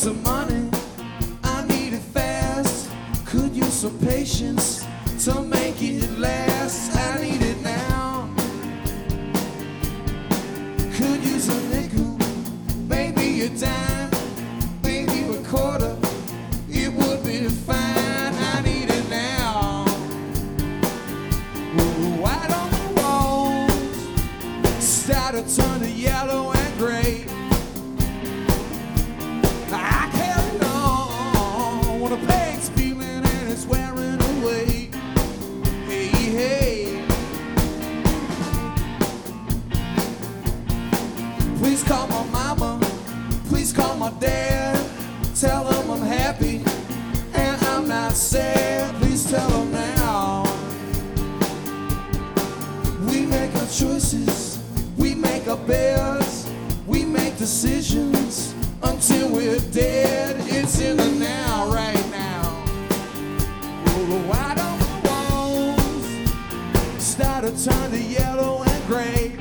some money, I need it fast. Could use some patience to make it last. I need it now. Could use a nickel, maybe a dime, maybe a quarter. It would be fine. I need it now. White on the walls start to turn to yellow and gray. I carry on when the pain's feeling and it's wearing away. Hey, hey. Please call my mama, please call my dad. Tell them I'm happy and I'm not sad. Please tell them now. We make our choices, we make our beds, we make decisions until we're dead. It's in the now, right now. The white on the walls start to turn to yellow and gray.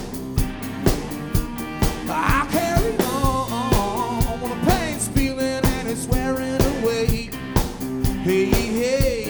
I carry on when the pain's feeling and it's wearing away. Hey, hey.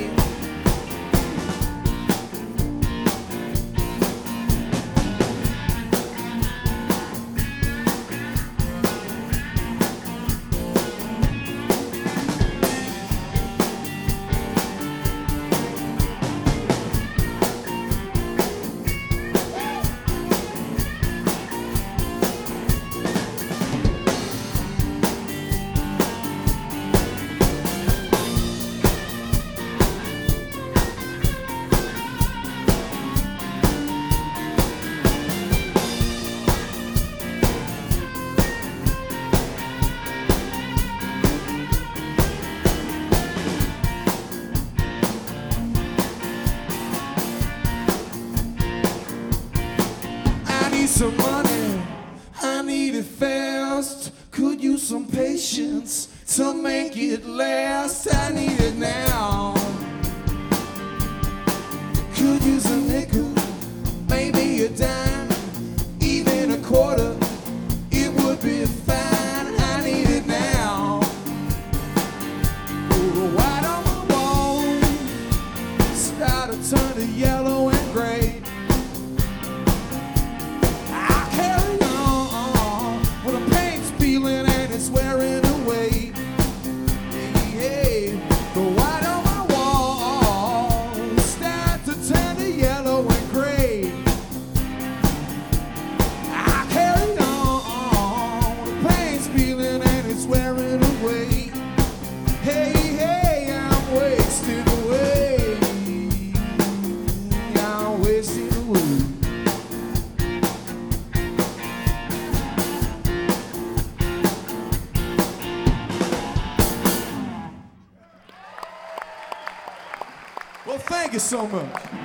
Some money, I need it fast. Could use some patience to make it last. I need it now. Could use a nickel, maybe a dime, even a quarter. It would be fine. I need it now. White on the wall start to turn to yellow and gray. It's wearing away. Hey, hey. The white on my wall start to turn to yellow and gray. I carry on. The pain's feeling and it's wearing away. Hey, hey, I'm wasting away. I'm wasting away. Well, thank you so much.